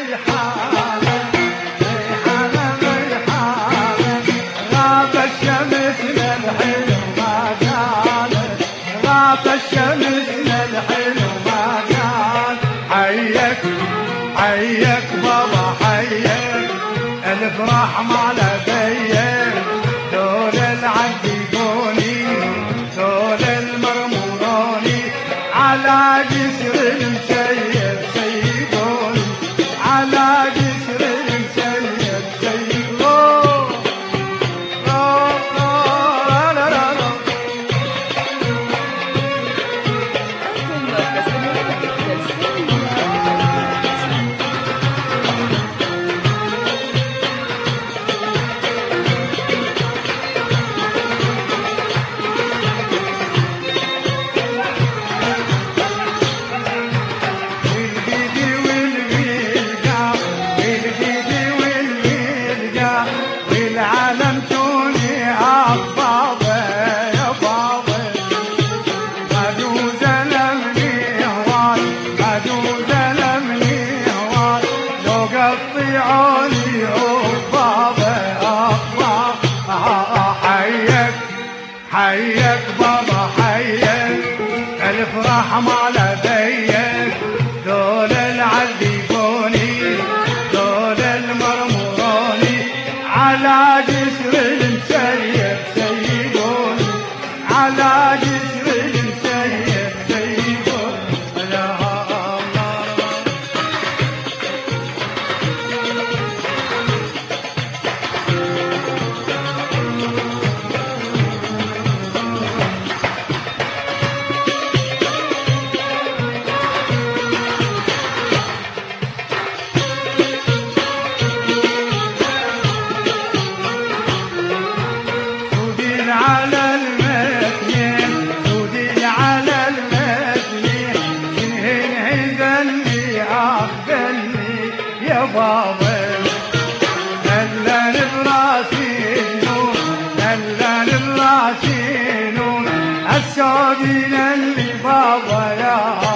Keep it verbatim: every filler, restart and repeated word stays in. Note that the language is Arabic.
ريحانة ريحانة ريحانة غاب الشمس للحلو ما كانت غاب الشمس للحلو ما كان حيك حيك بابا حيك الفرح ما لديك دول العذبوني دول المرموروني على جسر المسيب سيدوني على جسر المسيب سيدوني والعالم توني أبابا يا بابا غدو زلمني هواي غدو زلمني هواي لو قطعوني أبابا أبابا حيك حيك بابا حيك الفرح ما لديك دول العذبوني دول المرموروني على جسر المسيب سيدوني على جسر المسيب سيدوني يا الله على المثنين سودي على المثنين شنهن عزلني أخذلني يا بابا دلن براسي نور دلن براسي نور السودين اللي بابا يا